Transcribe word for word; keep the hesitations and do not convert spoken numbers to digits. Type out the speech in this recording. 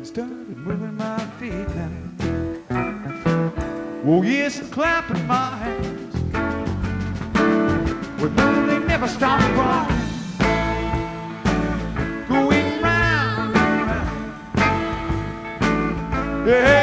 started moving my feet now. Oh yes, and clapping my hands. Well, no, they never stop crying. Going round and round. Yeah.